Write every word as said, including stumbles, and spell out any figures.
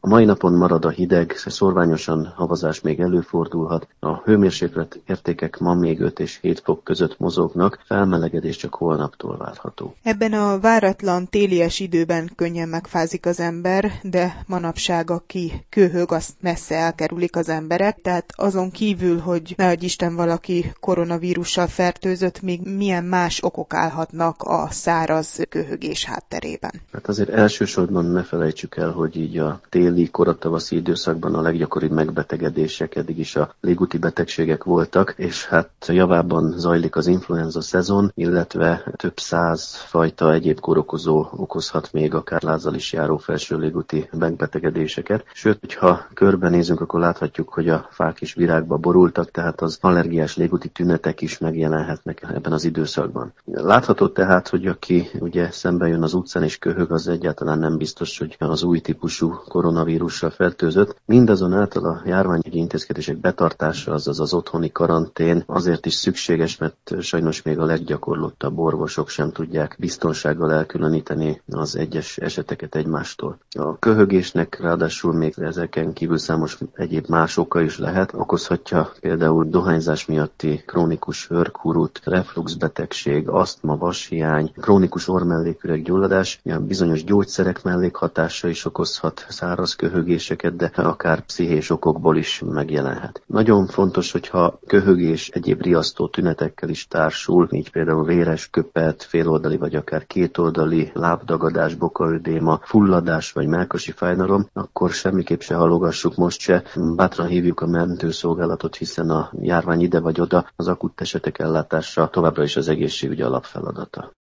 A mai napon marad a hideg, szorványosan havazás még előfordulhat, a hőmérséklet értékek ma még öt és hét fok között mozognak, felmelegedés csak holnaptól várható. Ebben a váratlan télies időben könnyen megfázik az ember, de manapság aki köhög, azt messze elkerülik az emberek, tehát azon kívül, hogy nehogy Isten valaki koronavírussal fertőzött, még milyen más okok állhatnak a száraz köhögés hátterében. Hát azért elsősorban ne felejtsük el, hogy így a téli, koratavaszi időszakban a leggyakoribb megbetegedések eddig is a légúti betegségek voltak, és hát javában zajlik az influenza szezon, illetve több száz fajta egyéb kórokozó okozhat még akár lázzal is járó felső légúti megbetegedéseket. Sőt, hogyha körbenézünk, akkor láthatjuk, hogy a fák is virágba borultak, tehát az allergiás légúti tünetek is megjelenhetnek ebben az időszakban. Látható tehát, hogy aki ugye szembe jön az utcán és köhög, az egyáltalán nem biztos, hogy az új típusú koronavírussal fertőzött. Mindazonáltal a járványügyi intézkedések betartása, azaz az otthoni karantén azért is szükséges, mert sajnos még a leggyakorlottabb orvosok sem tudják biztonsággal elkülöníteni az egyes eseteket egymástól. A köhögésnek ráadásul még ezeken kívül számos egyéb más oka is lehet. Okozhatja például dohányzás miatti krónikus hőrkúrut, refluxbetegség, asztma, vashiány, krónikus orrmelléküreg gyulladás, bizonyos gyógyszerek mellékhatása is okozhat száraz köhögéseket, de akár pszichés okokból is megjelenhet. Nagyon fontos, hogyha köhögés egyéb riasztó tünetekkel is társul, így például véres köpet, féloldali vagy akár kétoldali lábdagadás, bokaödéma, fulladás vagy mellkasi fájdalom, akkor semmiképp se halogassuk most se. Bátran hívjuk a mentőszolgálatot, hiszen a járvány ide vagy oda, az akut esetek ellátása továbbra is az egészségügy alapfeladata.